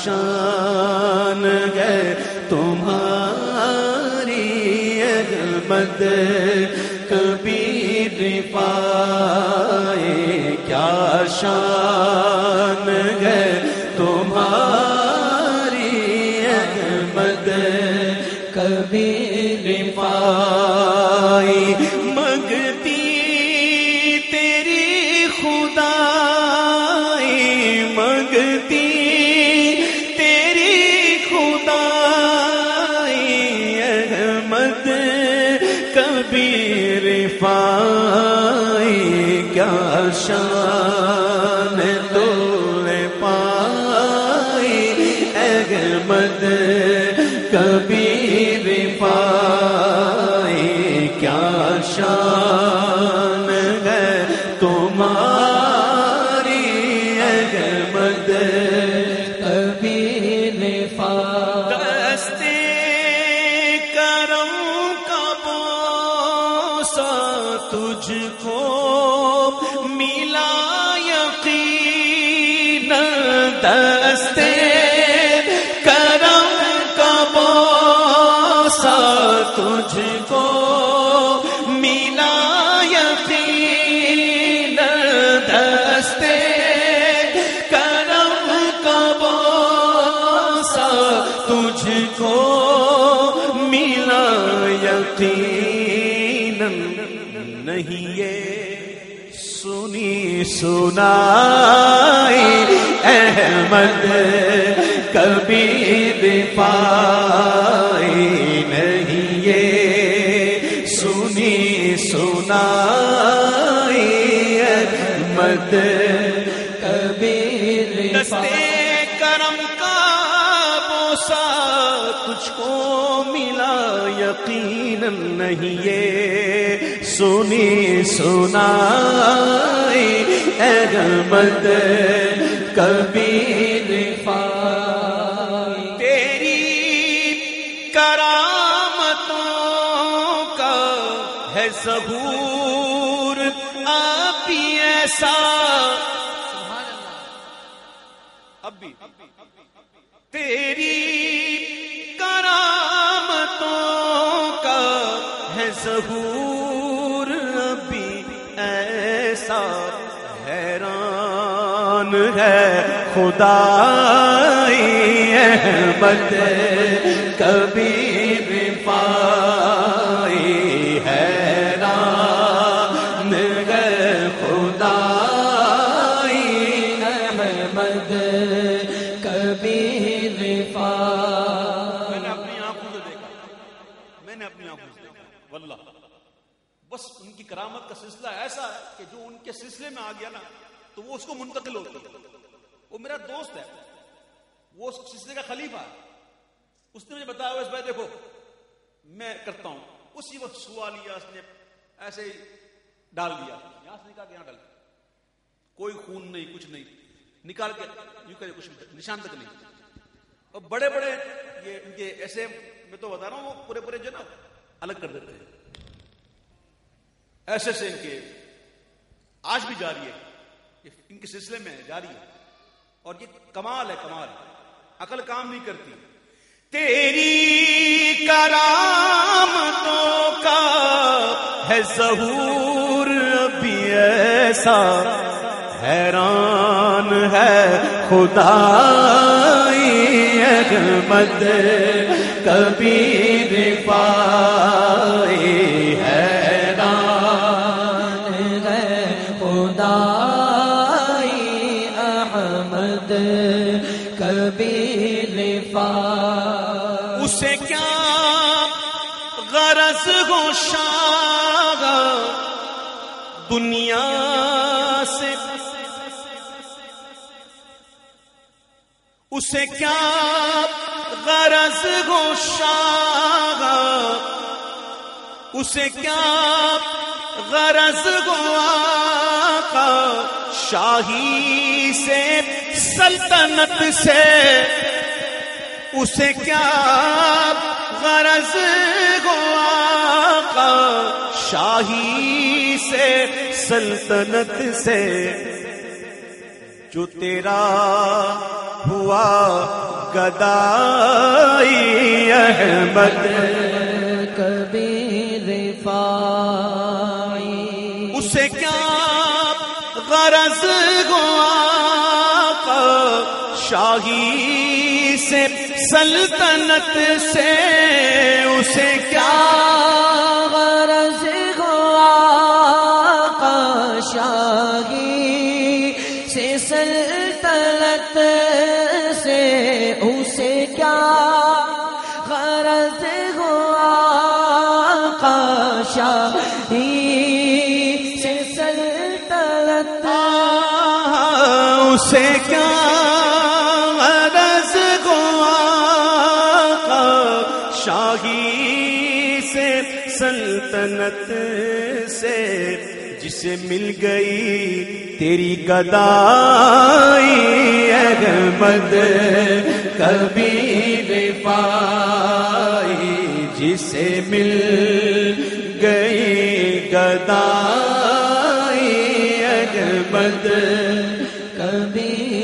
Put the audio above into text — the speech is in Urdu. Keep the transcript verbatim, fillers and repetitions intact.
شان ہے تمہاری احمد کبیر پائے کیا شان ہے تمہاری احمد کبیر پائی مگتی تیری خدائی مگتی تیری خدائی احمد کبیر پائی کیا شان تو پائی احمد کبیر پائی کیا شان ہے تمہاری احمد کبیر پائی دستے کرم کا بوسہ تجھ کو ملا یقین دستے تجھ کو ملا یقین دستے کرم کا بوسہ تجھ کو ملا یقین نہیں یہ سنی سنائی احمد کبیر پائی نہیں یہ سنی سنائی احمد کبیر دستے کرم کا بوسہ تجھ کو ملا یقیناً نہیں یہ سنی سنائی احمد کبیر پائی تیری کرامتوں کا ہے ظہور اب بھی ایسا اب بھی تیری کرامتوں کا ہے ظہور اب بھی ایسا حیران ہے خدائی احمد کبیر پائی حیران ہے خدائی احمد کبیر پائی میں نے اپنی آنکھوں سے دیکھا میں نے اپنی آنکھوں سے دیکھا واللہ بس ان کی کرامت کا سلسلہ ایسا ہے کہ جو ان کے سلسلے میں آ گیا نا تو وہ اس کو منتقل ہوتی ہے. وہ میرا دوست ہے, وہ اس سلسلے کا خلیفہ ہے. اس نے مجھے بتایا اس بھائی دیکھو میں کرتا ہوں, اسی وقت سوال لیا اس نے ایسے ہی ڈال دیا, یہاں سے نکال کے یہاں ڈال, کوئی خون نہیں کچھ نہیں, نکال کے یوں کرے کچھ نشان تک نہیں. اور بڑے بڑے یہ ان کے ایسے میں تو بتا رہا ہوں وہ پورے پورے جو نا الگ کر دیتے ہیں, ایسے سے ان کے آج بھی جاری ہے, ان کے سلسلے میں جاری ہے. اور یہ کمال ہے, کمال, عقل کام نہیں کرتی. تیری کرامتوں کا ہے ظہور ابھی ایسا, حیران ہے خدائی احمد کبیر پائی, حیران ہے خدائی احمد کبیر پائی. اسے کیا غرض ہو شاہ دنیا سے, اسے کیا غرض ہو شاہ, اسے کیا غرض ہو آقا شاہی سے سلطنت سے, اسے کیا غرض ہو آقا شاہی سے سلطنت سے, جو تیرا ہوا گدائی احمد کبھی رفاعی، اسے کیا غرض ہوا شاہی سے سلطنت سے، اسے کیا غرض ہوا شاہی سے سلطنت سے، اسے کیا غرض ہوا شاہی سے سلطنت، اسے کیا غرض ہوا شاہی سے سلطنت سے، جسے مل گئی تیری گدائی احمد کبھی رفاعی، جسے مل گئی گدائی احمد کبھی